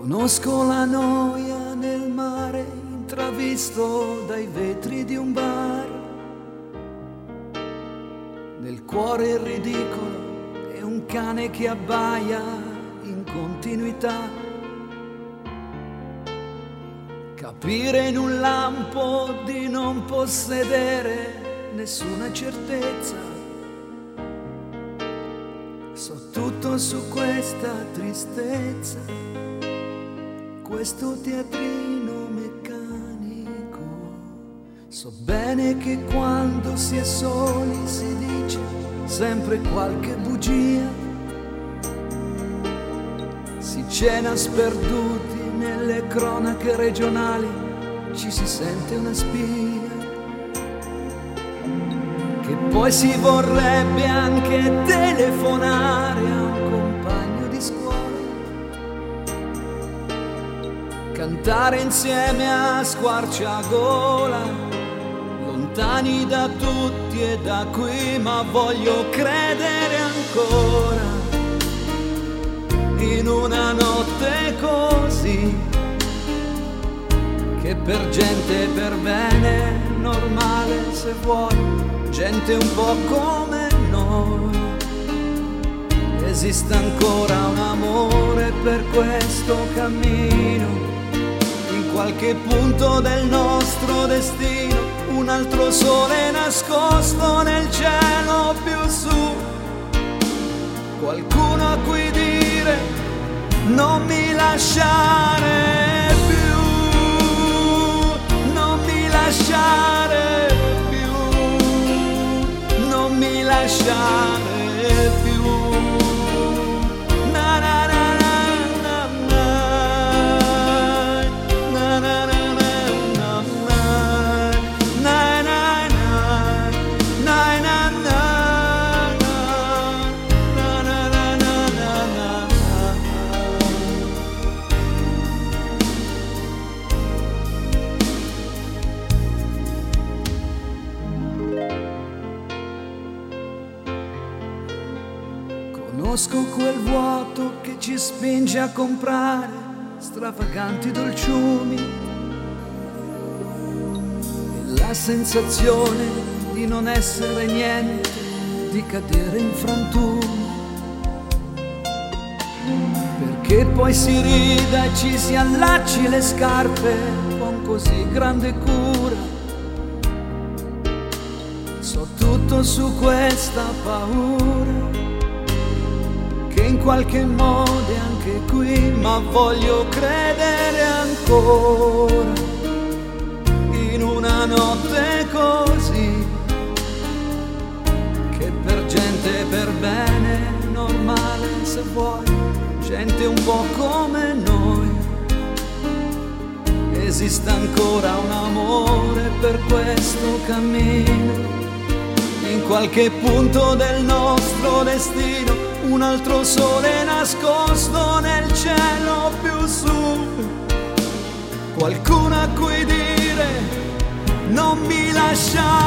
Conosco la noia nel mare, intravisto dai vetri di un bar. Nel cuore il ridicolo e un cane che abbaia in continuità. Capire in un lampo di non possedere nessuna certezza. So tutto su questa tristezza, questo teatrino meccanico. So bene che quando si è soli si dice sempre qualche bugia. Si cena sperduti nelle cronache regionali, ci si sente una spia. Che poi si vorrebbe anche telefonare a un compagno di scuola, cantare insieme a squarciagola, lontani da tutti e da qui, ma voglio credere ancora in una notte così, che per gente per bene normale, se vuoi, gente un po' come noi, esiste ancora un amore per questo cammino. In qualche punto del nostro destino, un altro sole nascosto nel cielo più su, qualcuno a cui dire non mi lasciare più, non mi lasciare più, non mi lasciare più. Na na na na na na na na na na Conosco quel vuoto che ci spinge a comprare stravaganti dolciumi e la sensazione di non essere niente, di cadere in frantumi, perché poi si rida e ci si allacci le scarpe con così grande cura. So tutto su questa paura, che in qualche modo è anche qui, ma voglio credere ancora in una notte così, che per gente per bene normale, se vuoi, gente un po' come noi, esiste ancora un amore per questo cammino. In qualche punto del nostro destino, un altro sole nascosto nel cielo più su, qualcuno a cui dire non mi lasciare